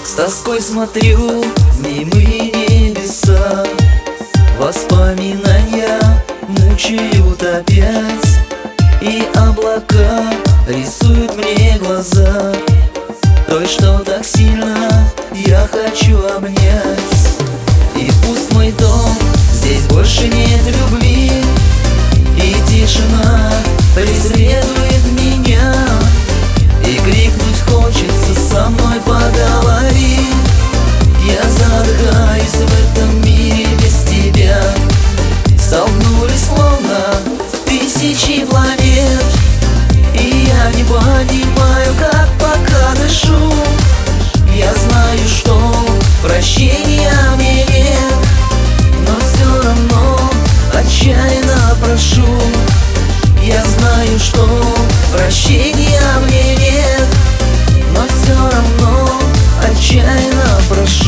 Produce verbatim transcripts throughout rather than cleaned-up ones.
С тоской смотрю в немые небеса, воспоминания мучают опять, и облака рисуют мне глаза той, что так сильно я хочу обнять. И пусть мой дом, здесь больше нет любви, и тишина преследует меня, и крикнуть хочется: со мной поговори. Я задыхаюсь в этом мире без тебя. Столкнулись словно тысячи планет, и я не понимаю, как пока дышу. Я знаю, что прощения мне нет, но все равно отчаянно прошу. Я знаю, что прощения мне нет, но все равно отчаянно прошу.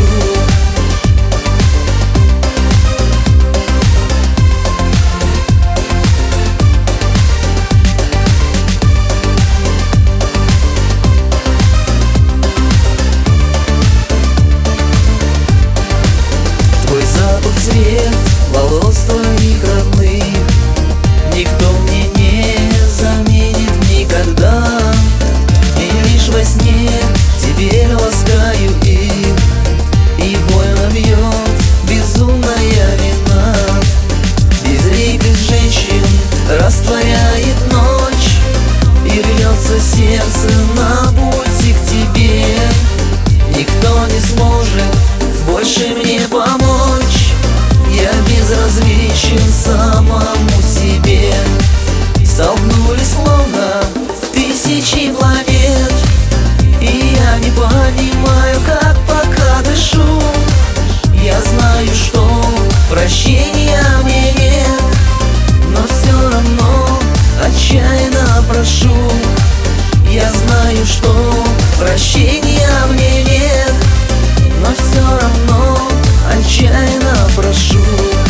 Твой запах, цвет волос твоих родных никто мне не заменит никогда. И лишь во сне теперь ласкаю их, и больно бьет безумная вина. Безликих женщин растворяет ночь, и рвется сердце на пути к тебе. Никто не сможет больше мне помочь, я безразличен самому себе. Столкнулись словно тысячи планет, и я не понимаю, как пока дышу. Я знаю, что прощения мне нет, но все равно отчаянно прошу. Я знаю, что прощения мне нет, но все равно отчаянно прошу.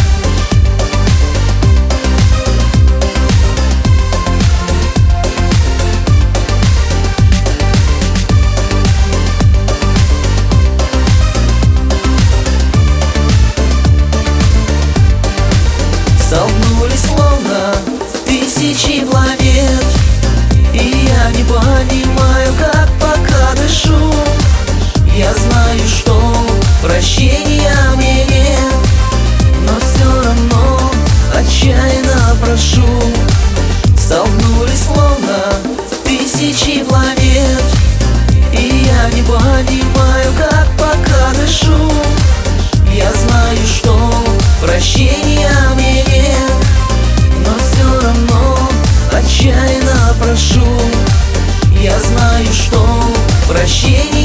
Столкнулись словно тысячи планет, и я не понимаю, как пока дышу. Я знаю, что прощения мне нет, но все равно отчаянно прошу. Столкнулись словно тысячи планет, и я не понимаю, как пока дышу. Я знаю, что прощения мне нет, но все равно отчаянно прошу. Я знаю, что прощения